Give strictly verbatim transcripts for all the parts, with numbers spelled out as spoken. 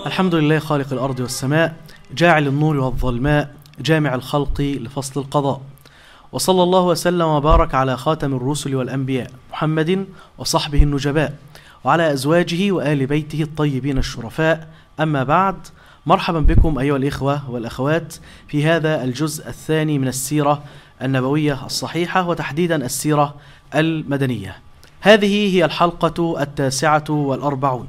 الحمد لله خالق الأرض والسماء، جاعل النور والظلماء، جامع الخلق لفصل القضاء، وصلى الله وسلم وبارك على خاتم الرسل والأنبياء محمد وصحبه النجباء، وعلى أزواجه وآل بيته الطيبين الشرفاء. أما بعد، مرحبا بكم أيها الإخوة والأخوات في هذا الجزء الثاني من السيرة النبوية الصحيحة، وتحديدا السيرة المدنية. هذه هي الحلقة التاسعة والأربعون،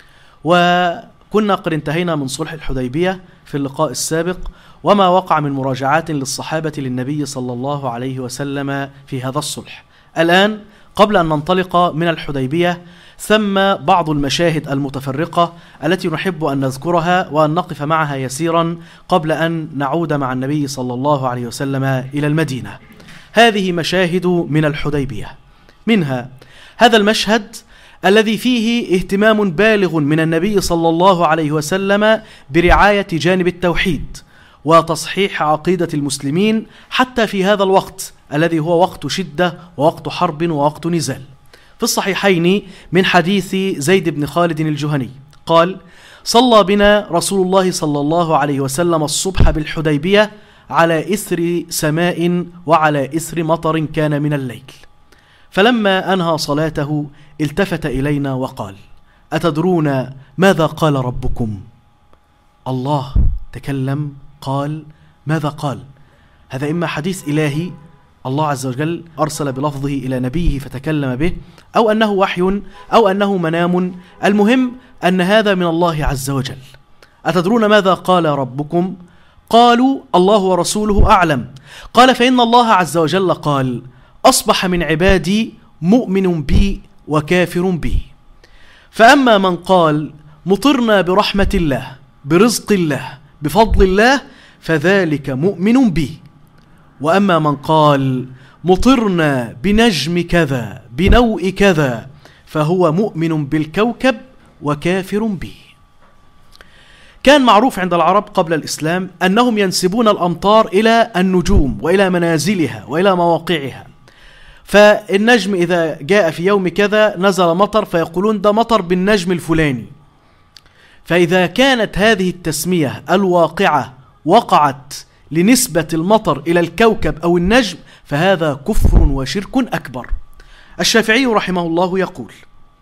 وكنا قد انتهينا من صلح الحديبية في اللقاء السابق، وما وقع من مراجعات للصحابة للنبي صلى الله عليه وسلم في هذا الصلح. الآن قبل أن ننطلق من الحديبية، ثم بعض المشاهد المتفرقة التي نحب أن نذكرها وأن نقف معها يسيرا قبل أن نعود مع النبي صلى الله عليه وسلم إلى المدينة. هذه مشاهد من الحديبية، منها هذا المشهد الذي فيه اهتمام بالغ من النبي صلى الله عليه وسلم برعاية جانب التوحيد وتصحيح عقيدة المسلمين حتى في هذا الوقت الذي هو وقت شدة ووقت حرب ووقت نزال. في الصحيحين من حديث زيد بن خالد الجهني قال: صلى بنا رسول الله صلى الله عليه وسلم الصبح بالحديبية على إثر سماء وعلى إثر مطر كان من الليل، فلما أنهى صلاته التفت إلينا وقال: أتدرون ماذا قال ربكم؟ الله تكلم قال ماذا قال؟ هذا إما حديث إلهي الله عز وجل أرسل بلفظه إلى نبيه فتكلم به، أو أنه وحي، أو أنه منام. المهم أن هذا من الله عز وجل. أتدرون ماذا قال ربكم؟ قالوا: الله ورسوله أعلم. قال: فإن الله عز وجل قال: أصبح من عبادي مؤمن بي وكافر بي، فأما من قال مطرنا برحمة الله برزق الله بفضل الله فذلك مؤمن بي، وأما من قال مطرنا بنجم كذا بنوء كذا فهو مؤمن بالكوكب وكافر به. كان معروف عند العرب قبل الإسلام أنهم ينسبون الأمطار إلى النجوم وإلى منازلها وإلى مواقعها، فالنجم إذا جاء في يوم كذا نزل مطر فيقولون ده مطر بالنجم الفلاني. فإذا كانت هذه التسمية الواقعة وقعت لنسبة المطر إلى الكوكب أو النجم فهذا كفر وشرك أكبر. الشافعي رحمه الله يقول: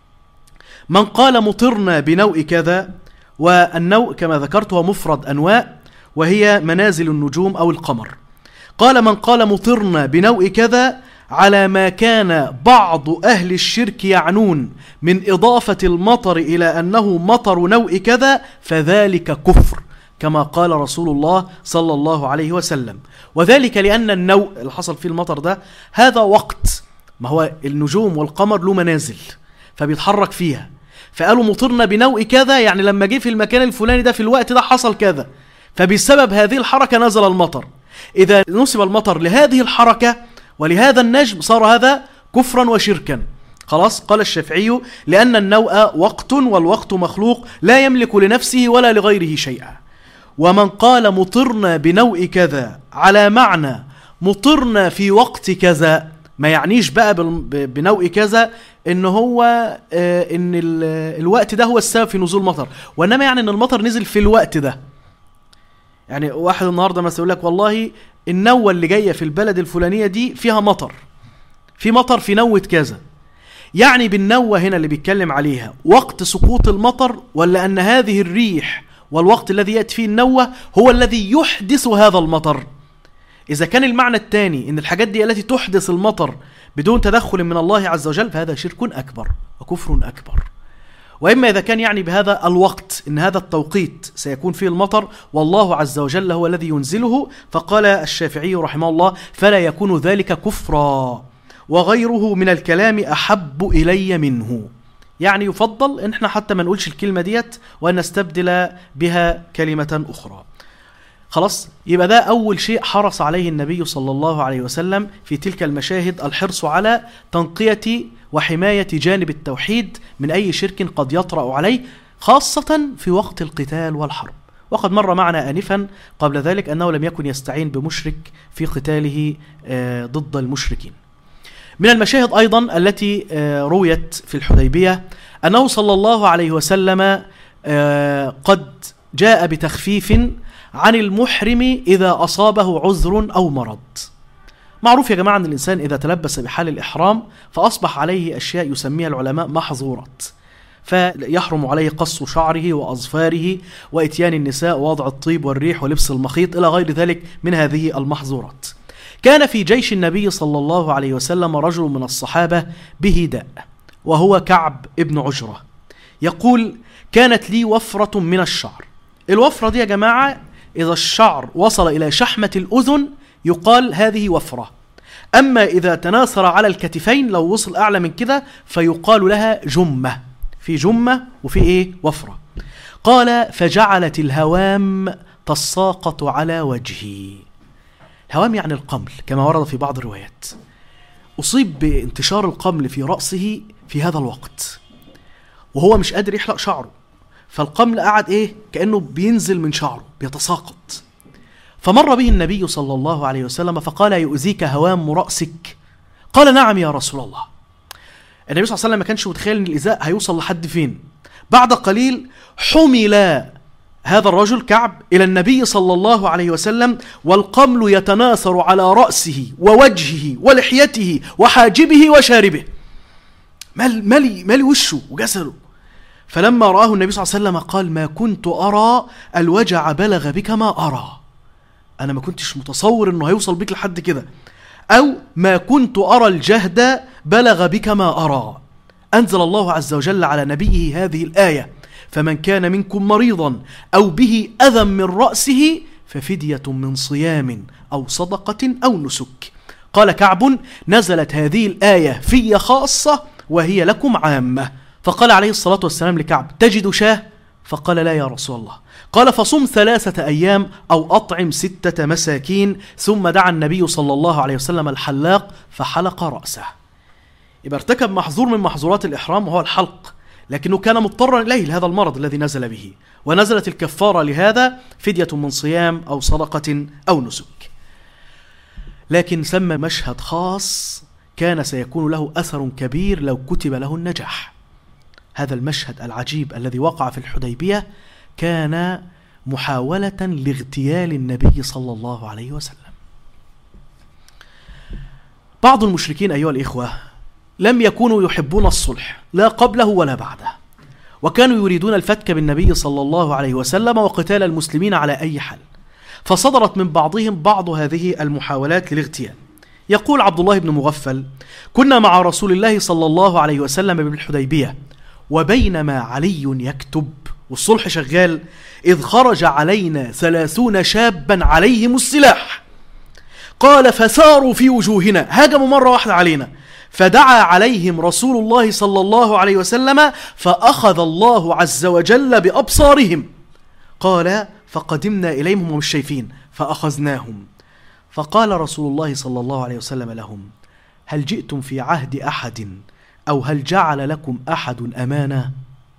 من قال مطرنا بنوء كذا، والنوء كما ذكرت هو مفرد أنواء وهي منازل النجوم أو القمر، قال من قال مطرنا بنوء كذا على ما كان بعض أهل الشرك يعنون من إضافة المطر إلى أنه مطر نوء كذا فذلك كفر، كما قال رسول الله صلى الله عليه وسلم. وذلك لأن النوء اللي حصل فيه المطر ده هذا وقت، ما هو النجوم والقمر له منازل فبيتحرك فيها، فقالوا مطرنا بنوء كذا يعني لما جه في المكان الفلاني ده في الوقت ده حصل كذا، فبسبب هذه الحركة نزل المطر. إذا نسب المطر لهذه الحركة ولهذا النجم صار هذا كفرا وشركا. خلاص. قال الشافعي: لأن النوء وقت والوقت مخلوق لا يملك لنفسه ولا لغيره شيئا. ومن قال مطرنا بنوء كذا على معنى مطرنا في وقت كذا، ما يعنيش بقى بنوء كذا إن هو آه إن الوقت ده هو السبب في نزول مطر، وإنما يعني إن المطر نزل في الوقت ده. يعني واحد النهاردة مثلا يقول لك والله النوة اللي جاية في البلد الفلانية دي فيها مطر، في مطر في نوة كذا، يعني بالنوة هنا اللي بيتكلم عليها وقت سقوط المطر، ولا أن هذه الريح والوقت الذي يأتي فيه النوة هو الذي يحدث هذا المطر؟ إذا كان المعنى الثاني إن الحاجات دي التي تحدث المطر بدون تدخل من الله عز وجل فهذا شرك أكبر وكفر أكبر. وإما إذا كان يعني بهذا الوقت إن هذا التوقيت سيكون فيه المطر والله عز وجل هو الذي ينزله، فقال الشافعي رحمه الله: فلا يكون ذلك كفرا وغيره من الكلام أحب إلي منه. يعني يفضل إن احنا حتى ما نقولش الكلمة ديت وأن نستبدل بها كلمة أخرى. خلاص. يبقى ده أول شيء حرص عليه النبي صلى الله عليه وسلم في تلك المشاهد، الحرص على تنقية وحماية جانب التوحيد من أي شرك قد يطرأ عليه، خاصة في وقت القتال والحرب. وقد مر معنا آنفا قبل ذلك أنه لم يكن يستعين بمشرك في قتاله ضد المشركين. من المشاهد أيضا التي رويت في الحديبية أنه صلى الله عليه وسلم آه قد جاء بتخفيف عن المحرم إذا أصابه عذر أو مرض. معروف يا جماعة أن الإنسان إذا تلبس بحال الإحرام فأصبح عليه أشياء يسميها العلماء محظورات، فيحرم عليه قص شعره وأظفاره وإتيان النساء ووضع الطيب والريح ولبس المخيط إلى غير ذلك من هذه المحظورات. كان في جيش النبي صلى الله عليه وسلم رجل من الصحابة به داء وهو كعب ابن عجرة، يقول: كانت لي وفرة من الشعر. الوفرة دي يا جماعة إذا الشعر وصل إلى شحمة الأذن يقال هذه وفرة، أما إذا تناثر على الكتفين لو وصل أعلى من كده فيقال لها جمة. في جمة وفي إيه؟ وفرة. قال: فجعلت الهوام تساقط على وجهي. الهوام يعني القمل كما ورد في بعض الروايات. أصيب بانتشار القمل في رأسه في هذا الوقت وهو مش قادر يحلق شعره، فالقمل قعد إيه؟ كأنه بينزل من شعره بيتساقط. فمر به النبي صلى الله عليه وسلم فقال: يؤذيك هوام رأسك؟ قال: نعم يا رسول الله. النبي صلى الله عليه وسلم ما كانش متخيل ان الإزاء هيوصل لحد فين. بعد قليل حمل هذا الرجل كعب إلى النبي صلى الله عليه وسلم والقمل يتناثر على رأسه ووجهه ولحيته وحاجبه وشاربه، مال مالي مالي وشه وجسده. فلما رآه النبي صلى الله عليه وسلم قال: ما كنت أرى الوجع بلغ بك ما أرى. أنا ما كنتش متصور أنه هيوصل بك لحد كده، أو ما كنت أرى الجهد بلغ بك ما أرى. أنزل الله عز وجل على نبيه هذه الآية: فمن كان منكم مريضا أو به أذى من رأسه ففدية من صيام أو صدقة أو نسك. قال كعب: نزلت هذه الآية في خاصة وهي لكم عامة. فقال عليه الصلاة والسلام لكعب: تجد شاه؟ فقال: لا يا رسول الله. قال: فصم ثلاثة أيام أو أطعم ستة مساكين. ثم دعا النبي صلى الله عليه وسلم الحلاق فحلق رأسه. يبقى ارتكب محظور من محظورات الإحرام وهو الحلق، لكنه كان مضطرا إليه لهذا المرض الذي نزل به، ونزلت الكفارة لهذا فدية من صيام أو صدقة أو نسك. لكن سمى مشهد خاص كان سيكون له أثر كبير لو كتب له النجاح. هذا المشهد العجيب الذي وقع في الحديبية كان محاولة لاغتيال النبي صلى الله عليه وسلم. بعض المشركين أيها الإخوة لم يكونوا يحبون الصلح لا قبله ولا بعده، وكانوا يريدون الفتك بالنبي صلى الله عليه وسلم وقتال المسلمين على أي حال، فصدرت من بعضهم بعض هذه المحاولات للاغتيال. يقول عبد الله بن مغفل: كنا مع رسول الله صلى الله عليه وسلم بالحديبية وبينما علي يكتب والصلح شغال إذ خرج علينا ثلاثون شابا عليهم السلاح. قال: فساروا في وجوهنا، هاجموا مرة واحدة علينا، فدعا عليهم رسول الله صلى الله عليه وسلم فأخذ الله عز وجل بأبصارهم. قال: فقدمنا إليهم ومش شايفين فأخذناهم. فقال رسول الله صلى الله عليه وسلم لهم: هل جئتم في عهد أحد أو هل جعل لكم أحد أمانة؟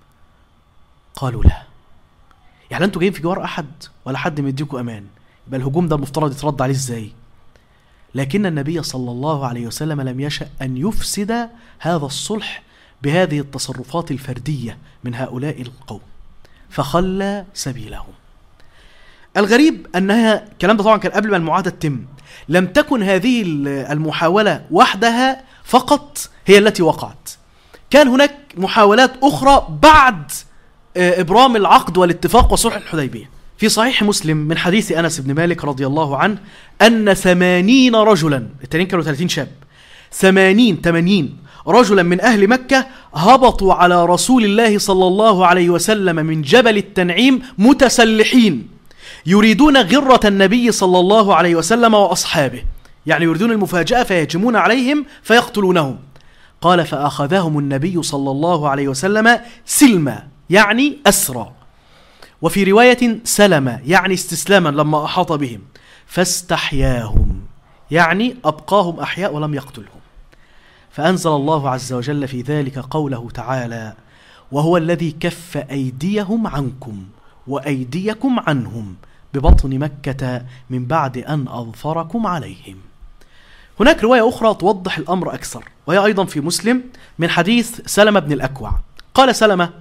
قالوا: لا. يعني أنتوا جايين في جوار أحد ولا حد مديكم أمان؟ يبقى الهجوم ده المفترض يترد عليه إزاي؟ لكن النبي صلى الله عليه وسلم لم يشأ أن يفسد هذا الصلح بهذه التصرفات الفردية من هؤلاء القوم، فخلى سبيلهم. الغريب أنها الكلام ده طبعا كان قبل ما المعاهدة تتم، لم تكن هذه المحاولة وحدها فقط هي التي وقعت، كان هناك محاولات أخرى بعد إبرام العقد والاتفاق وصلح الحديبية. في صحيح مسلم من حديث أنس بن مالك رضي الله عنه أن ثمانين رجلا، التانيين كانوا ثلاثين شاب، ثمانين ثمانين رجلا من أهل مكة هبطوا على رسول الله صلى الله عليه وسلم من جبل التنعيم متسلحين يريدون غرة النبي صلى الله عليه وسلم وأصحابه، يعني يريدون المفاجأة فيهجمون عليهم فيقتلونهم. قال: فأخذهم النبي صلى الله عليه وسلم سلما، يعني أسرى، وفي رواية سلما يعني استسلاما لما أحاط بهم، فاستحياهم يعني أبقاهم أحياء ولم يقتلهم. فأنزل الله عز وجل في ذلك قوله تعالى: وهو الذي كف أيديهم عنكم وأيديكم عنهم ببطن مكة من بعد أن أظفركم عليهم. هناك رواية أخرى توضح الأمر أكثر، وهي أيضا في مسلم من حديث سلمة بن الأكوع. قال سلمة: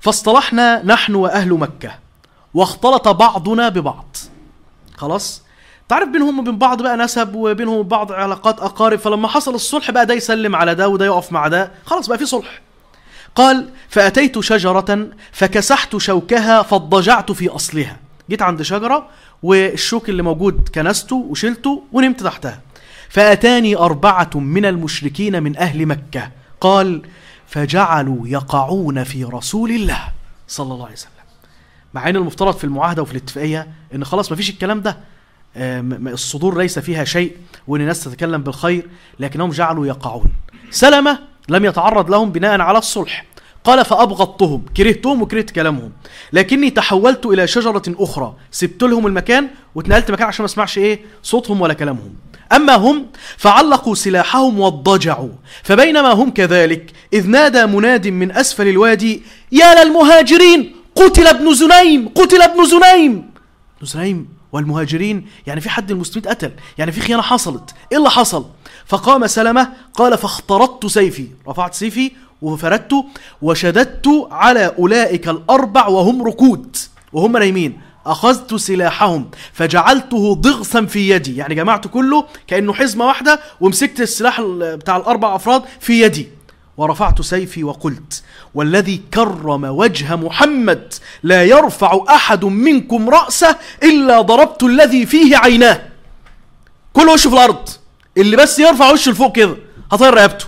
فاصطلحنا نحن وأهل مكة واختلط بعضنا ببعض. خلاص تعرف بينهم وبين بعض بقى نسب، وبينهم وبين بعض علاقات أقارب، فلما حصل الصلح بقى ده يسلم على ده وده يقف مع ده، خلاص بقى في صلح. قال فأتيت شجرة فكسحت شوكها فاضطجعت في أصلها. جيت عند شجرة والشوك اللي موجود كنسته وشلته ونمت تحتها. فأتاني أربعة من المشركين من أهل مكة، قال فجعلوا يقعون في رسول الله صلى الله عليه وسلم، مع ان المفترض في المعاهدة وفي الاتفاقية ان خلاص مفيش الكلام ده، الصدور ليس فيها شيء وان الناس تتكلم بالخير، لكنهم جعلوا يقعون. سلمة لم يتعرض لهم بناء على الصلح. قال فأبغضتهم، كرهتهم وكرهت كلامهم، لكني تحولت إلى شجرة أخرى، سبت لهم المكان واتنقلت مكان عشان ما اسمعش إيه صوتهم ولا كلامهم. أما هم فعلقوا سلاحهم واضطجعوا، فبينما هم كذلك إذ نادى مناد من أسفل الوادي يا للمهاجرين قتل ابن زنيم، قتل ابن زنيم. ابن زنيم والمهاجرين يعني في حد المسلمين قتل، يعني في خيانة حصلت. إيه اللي حصل؟ فقام سلمة قال فاخترطت سيفي، رفعت سيفي وفردته وشددت على أولئك الأربع وهم ركود وهم نايمين، أخذت سلاحهم فجعلته ضغثا في يدي، يعني جمعت كله كأنه حزمة واحدة ومسكت السلاح بتاع الأربع أفراد في يدي، ورفعت سيفي وقلت والذي كرم وجه محمد لا يرفع أحد منكم رأسه إلا ضربت الذي فيه عيناه. كل وشه في الأرض، اللي بس يرفع وشه لفوق كده هطير رقبته.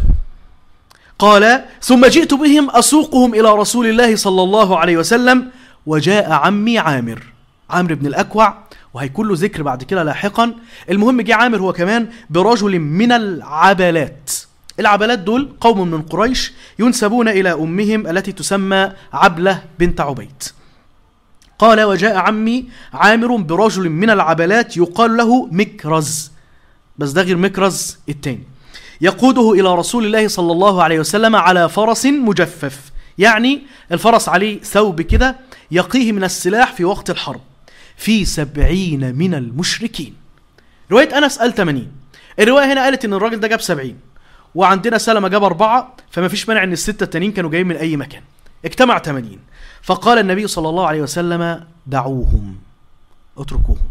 قال ثم جئت بهم أسوقهم إلى رسول الله صلى الله عليه وسلم، وجاء عمي عامر، عامر بن الأكوع، وهيكون له ذكر بعد كده لاحقا. المهم جاء عامر هو كمان برجل من العبلات. العبلات دول قوم من قريش ينسبون إلى أمهم التي تسمى عبلة بنت عبيد. قال وجاء عمي عامر برجل من العبلات يقال له مكرز، بس ده غير مكرز التاني، يقوده إلى رسول الله صلى الله عليه وسلم على فرس مجفف، يعني الفرس عليه ثوب كده يقيه من السلاح في وقت الحرب، في سبعين من المشركين. رواية أنس قال ثمانين، الرواية هنا قالت إن الراجل ده جاب سبعين، وعندنا سلمة جاب أربعة، فما فيش مانع إن الستة التانيين كانوا جايين من أي مكان، اجتمع ثمانين. فقال النبي صلى الله عليه وسلم دعوهم، اتركوهم،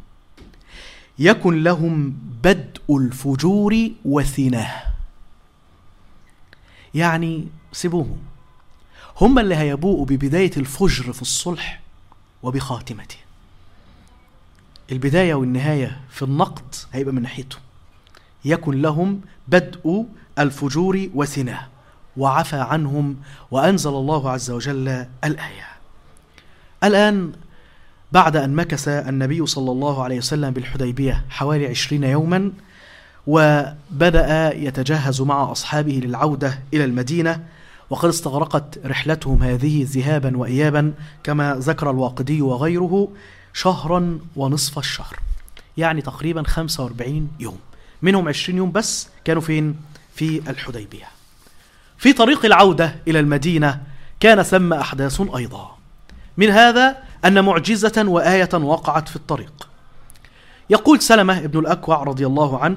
يكن لهم بدء الفجور وثناه، يعني سيبوهم، هم اللي هيبوءوا ببداية الفجر في الصلح وبخاتمته. البداية والنهاية في النقد هيبقى من ناحيته. يكن لهم بدء الفجور وثناه، وعفى عنهم وأنزل الله عز وجل الآية. الآن بعد أن مكث النبي صلى الله عليه وسلم بالحديبية حوالي عشرين يوما، وبدأ يتجهز مع أصحابه للعودة إلى المدينة، وقد استغرقت رحلتهم هذه ذهابا وإيابا كما ذكر الواقدي وغيره شهرا ونصف الشهر، يعني تقريبا خمسة وأربعين يوم، منهم عشرين يوم بس كانوا فين؟ في الحديبية. في طريق العودة إلى المدينة كان ثم أحداث أيضا، من هذا أن معجزة وآية وقعت في الطريق. يقول سلمة ابن الأكوع رضي الله عنه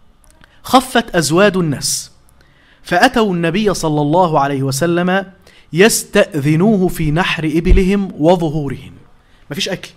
خفت أزواد الناس فأتوا النبي صلى الله عليه وسلم يستأذنوه في نحر إبلهم وظهورهم. مفيش أكل،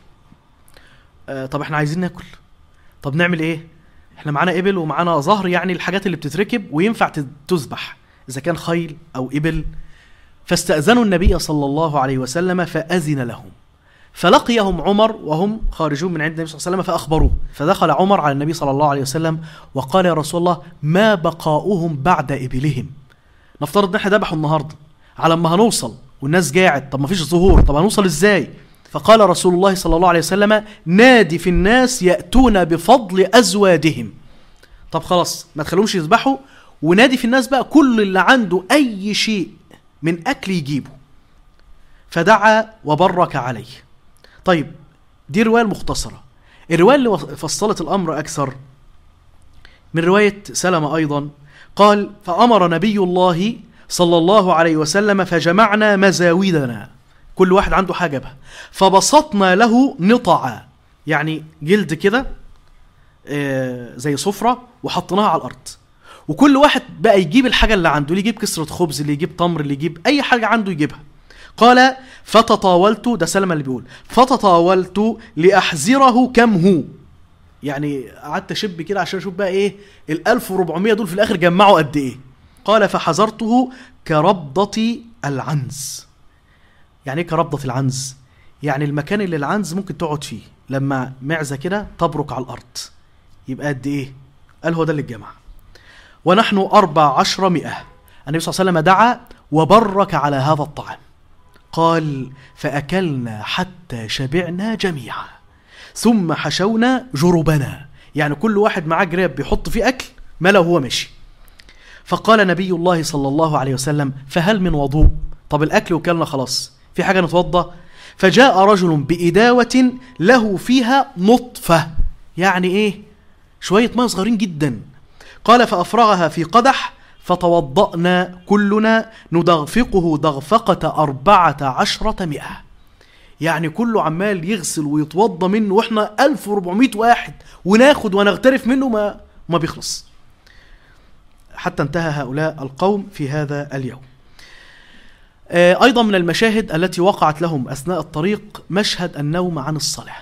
آه طب احنا عايزين ناكل، طب نعمل ايه؟ احنا معانا إبل ومعانا ظهر، يعني الحاجات اللي بتتركب وينفع تذبح إذا كان خيل أو إبل. فاستأذنوا النبي صلى الله عليه وسلم فأذن لهم، فلقيهم عمر وهم خارجون من عند النبي صلى الله عليه وسلم فأخبروه. فدخل عمر على النبي صلى الله عليه وسلم وقال يا رسول الله ما بقاؤهم بعد إبلهم؟ نفترض ان احنا ذبحوا النهارده، على ما هنوصل والناس قاعد، طب ما فيش ظهور، طب هنوصل ازاي؟ فقال رسول الله صلى الله عليه وسلم نادي في الناس يأتون بفضل أزوادهم. طب خلاص ما تخلوهمش يذبحوا، ونادي في الناس بقى كل اللي عنده أي شيء من أكل يجيبه. فدعا وبرك عليه. طيب دي رواية المختصرة. الرواية اللي فصلت الأمر أكثر من رواية سلمة أيضا، قال فأمر نبي الله صلى الله عليه وسلم فجمعنا مزاودنا، كل واحد عنده حاجة بها، فبسطنا له نطعا، يعني جلد كده زي صفرة وحطناها على الأرض، وكل واحد بقى يجيب الحاجة اللي عنده، اللي يجيب كسرة خبز، اللي يجيب تمر، اللي يجيب أي حاجة عنده يجيبها. قال فتطاولت، ده سلمة اللي بيقول، فتطاولت لأحذره كم هو، يعني قعدت اشب كده عشان اشوف بقى ايه ال ألف وأربعمية دول في الاخر جمعوا قد ايه. قال فحذرته كربضة العنز. يعني ايه كربضة العنز؟ يعني المكان اللي العنز ممكن تقعد فيه لما معزة كده تبرك على الارض، يبقى قد ايه؟ قال هو ده اللي الجمع. ونحن أربع عشر مئة. النبي صلى الله عليه وسلم دعا وبرك على هذا الطعام. قال فأكلنا حتى شبعنا جميعا ثم حشونا جربنا، يعني كل واحد معاه جراب بيحط فيه أكل ما لو هو ماشي. فقال نبي الله صلى الله عليه وسلم فهل من وضوء؟ طب الأكل وكلنا خلاص، في حاجة نتوضى؟ فجاء رجل بإداوة له فيها نطفة، يعني إيه؟ شوية ماء صغيرين جدا. قال فأفرغها في قدح فتوضأنا كلنا ندغفقه دغفقة أربعة عشرة مئة، يعني كله عمال يغسل ويتوضى منه واحنا ألف وأربعمائة واحد وناخد ونغترف منه ما ما بيخلص، حتى انتهى هؤلاء القوم في هذا اليوم. أيضا من المشاهد التي وقعت لهم أثناء الطريق مشهد النوم عن الصلاة.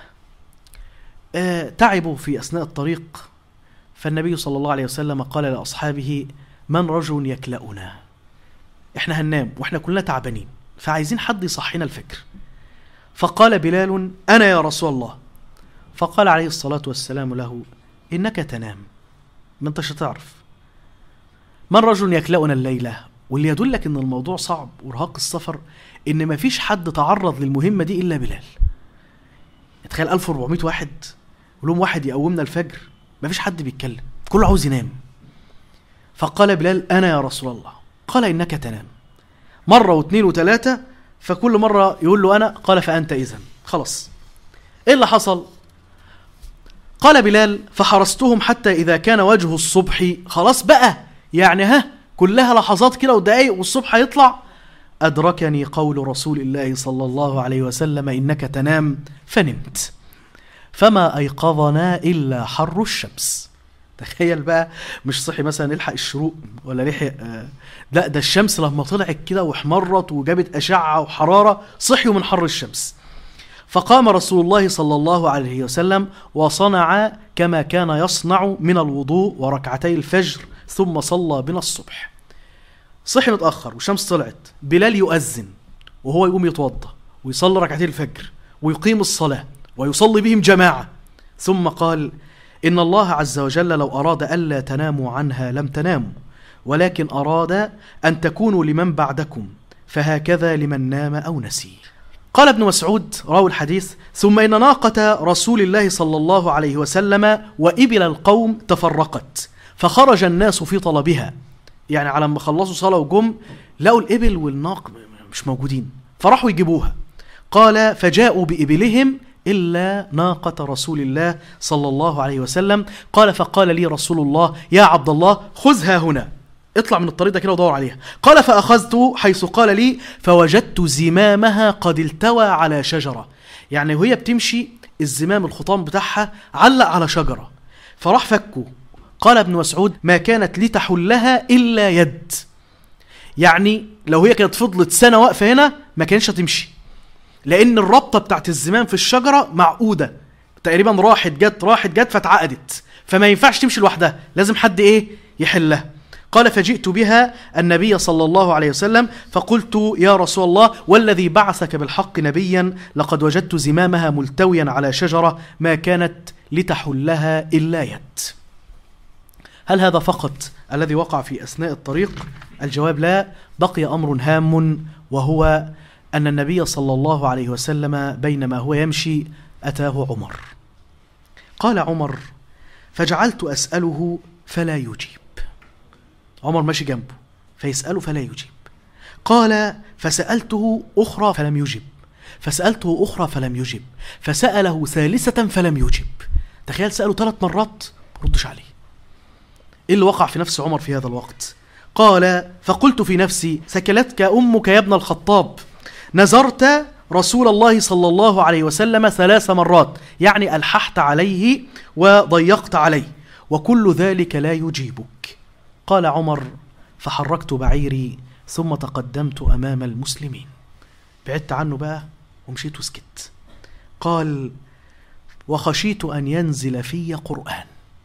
تعبوا في أثناء الطريق، فالنبي صلى الله عليه وسلم قال لأصحابه من رجل يكلأنا، احنا هننام واحنا كلنا تعبانين فعايزين حد يصحينا الفجر. فقال بلال أنا يا رسول الله. فقال عليه الصلاة والسلام له إنك تنام، ما انتش هتعرف. من رجل يكلأنا الليلة، واللي يدلك ان الموضوع صعب وارهاق السفر ان ما فيش حد تعرض للمهمة دي إلا بلال. تخيل ألف وأربعمائة واحد ولهم واحد يقومنا الفجر، ما فيش حد بيتكلم، كله عاوز ينام. فقال بلال أنا يا رسول الله. قال إنك تنام. مرة واثنين وثلاثة، فكل مرة يقول له أنا، قال فأنت إذن. خلاص إيه اللي حصل؟ قال بلال فحرستهم حتى إذا كان وجه الصبح، خلاص بقى يعني ها كلها لحظات كده ودقايق والصبح هيطلع، أدركني قول رسول الله صلى الله عليه وسلم إنك تنام، فنمت فما أيقظنا إلا حر الشمس. تخيل بقى، مش صحي مثلا يلحق الشروق ولا لحق آه لا، ده الشمس لما طلعت كده واحمرت وجابت أشعة وحرارة صحيوا من حر الشمس. فقام رسول الله صلى الله عليه وسلم وصنع كما كان يصنع من الوضوء وركعتي الفجر، ثم صلى بنا الصبح. صحي متأخر والشمس طلعت، بلال يؤذن وهو يقوم يتوضى ويصلي ركعتي الفجر ويقيم الصلاة ويصلي بهم جماعة، ثم قال إن الله عز وجل لو أراد ألا تناموا عنها لم تناموا، ولكن أراد أن تكونوا لمن بعدكم، فهكذا لمن نام أو نسي. قال ابن مسعود راوي الحديث ثم إن ناقة رسول الله صلى الله عليه وسلم وإبل القوم تفرقت، فخرج الناس في طلبها، يعني على ما خلصوا صلاة وجم لقوا الإبل والناق مش موجودين، فراحوا يجيبوها. قال فجاءوا بإبلهم إلا ناقة رسول الله صلى الله عليه وسلم. قال فقال لي رسول الله يا عبد الله خذها هنا، اطلع من الطريق ده كده ودور عليها. قال فأخذت حيث قال لي فوجدت زمامها قد التوى على شجرة، يعني وهي بتمشي الزمام الخطام بتاعها علق على شجرة، فراح فكه. قال ابن مسعود ما كانت لتحلها إلا يد، يعني لو هي كانت فضلت سنة واقفة هنا ما كانش هتمشي، لأن الربطة بتاعت الزمام في الشجرة معقودة تقريبا، راحت جت راحت جت فتعقدت، فما ينفعش تمشي لوحدها، لازم حد إيه يحلها. قال فجئت بها النبي صلى الله عليه وسلم فقلت يا رسول الله والذي بعثك بالحق نبيا لقد وجدت زمامها ملتويا على شجرة ما كانت لتحلها إلا يد. هل هذا فقط الذي وقع في أثناء الطريق؟ الجواب لا، بقي أمر هام، وهو أن النبي صلى الله عليه وسلم بينما هو يمشي أتاه عمر. قال عمر فجعلت أسأله فلا يجيب. عمر ماشي جنبه فيسأله فلا يجيب. قال فسألته أخرى فلم يجب، فسألته أخرى فلم يجب، فسأله ثالثة فلم يجب. تخيل سأله ثلاث مرات ردش عليه. إيه اللي وقع في نفس عمر في هذا الوقت؟ قال فقلت في نفسي ثكلتك أمك يا ابن الخطاب، نزرت رسول الله صلى الله عليه وسلم ثلاث مرات، يعني ألححت عليه وضيقت عليه، وكل ذلك لا يجيبك. قال عمر فحركت بعيري ثم تقدمت أمام المسلمين. بعدت عنه بقى ومشيت وسكت. قال: وخشيت أن ينزل في قرآن،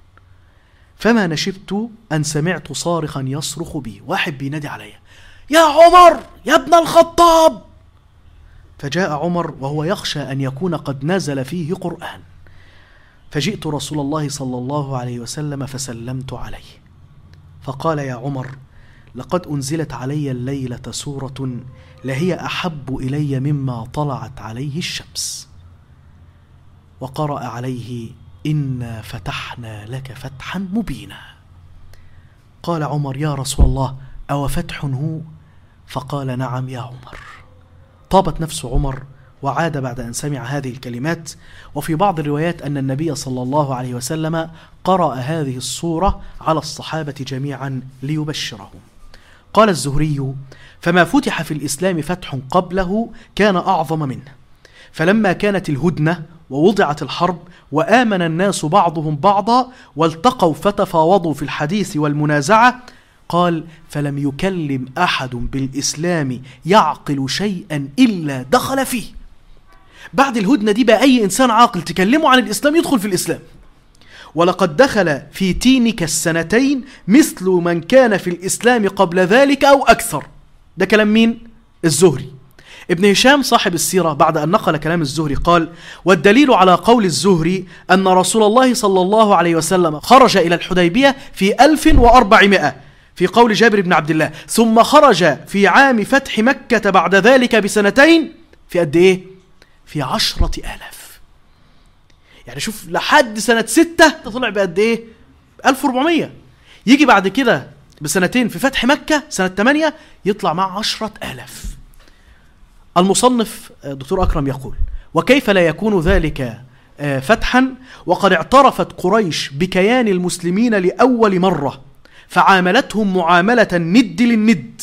فما نشبت أن سمعت صارخا يصرخ بي، واحد بينادي عليا: يا عمر يا ابن الخطاب. فجاء عمر وهو يخشى أن يكون قد نزل فيه قرآن، فجئت رسول الله صلى الله عليه وسلم فسلمت عليه، فقال: يا عمر، لقد أنزلت علي الليلة سورة لهي أحب إلي مما طلعت عليه الشمس. وقرأ عليه: إنا فتحنا لك فتحا مبينا. قال عمر: يا رسول الله، أو فتح هو؟ فقال: نعم يا عمر. طابت نفس عمر وعاد بعد أن سمع هذه الكلمات. وفي بعض الروايات أن النبي صلى الله عليه وسلم قرأ هذه الصورة على الصحابة جميعا ليبشرهم. قال الزهري: فما فتح في الإسلام فتح قبله كان أعظم منه، فلما كانت الهدنة ووضعت الحرب وآمن الناس بعضهم بعضا والتقوا فتفاوضوا في الحديث والمنازعة، قال: فلم يكلم أحد بالإسلام يعقل شيئا إلا دخل فيه. بعد الهدنة دي بقى أي إنسان عاقل تكلمه عن الإسلام يدخل في الإسلام. ولقد دخل في تينك السنتين مثل من كان في الإسلام قبل ذلك أو أكثر. ده كلام مين؟ الزهري. ابن هشام صاحب السيرة بعد أن نقل كلام الزهري قال: والدليل على قول الزهري أن رسول الله صلى الله عليه وسلم خرج إلى الحديبية في ألف وأربعمائة في قول جابر بن عبد الله، ثم خرج في عام فتح مكة بعد ذلك بسنتين في قد إيه؟ في عشرة آلاف. يعني شوف لحد سنة ستة طلع بقد إيه؟ ألف وأربعمائة. يجي بعد كده بسنتين في فتح مكة سنة ثمانية يطلع مع عشرة آلاف. المصنف دكتور أكرم يقول: وكيف لا يكون ذلك فتحا وقد اعترفت قريش بكيان المسلمين لأول مرة فعاملتهم معاملة الند للند.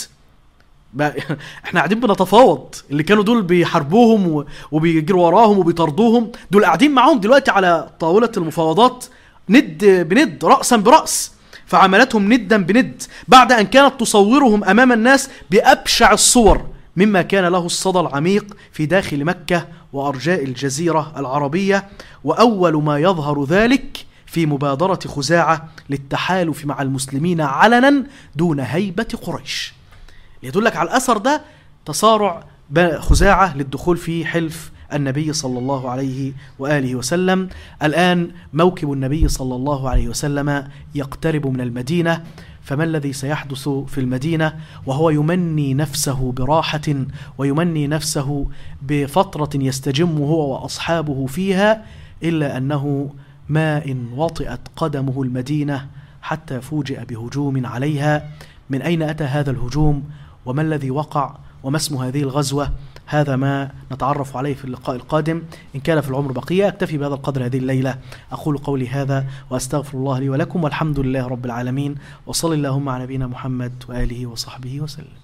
احنا قاعدين بنتفاوض، اللي كانوا دول بيحاربوهم وبيجروا وراهم وبيطردوهم دول قاعدين معاهم دلوقتي على طاولة المفاوضات ند بند، رأسا برأس، فعاملتهم ندا بند بعد أن كانت تصورهم أمام الناس بأبشع الصور مما كان له الصدى العميق في داخل مكة وأرجاء الجزيرة العربية. وأول ما يظهر ذلك في مبادرة خزاعة للتحالف مع المسلمين علنا دون هيبة قريش. يدلك على الأثر ده تصارع خزاعة للدخول في حلف النبي صلى الله عليه وآله وسلم. الآن موكب النبي صلى الله عليه وسلم يقترب من المدينة، فما الذي سيحدث في المدينة وهو يمني نفسه براحة ويمني نفسه بفترة يستجم هو وأصحابه فيها، إلا أنه ما إن وطئت قدمه المدينة حتى فوجئ بهجوم عليها. من أين أتى هذا الهجوم وما الذي وقع وما اسم هذه الغزوة؟ هذا ما نتعرف عليه في اللقاء القادم إن كان في العمر بقية. أكتفي بهذا القدر هذه الليلة، أقول قولي هذا وأستغفر الله لي ولكم، والحمد لله رب العالمين، وصل اللهم على نبينا محمد وآله وصحبه وسلم.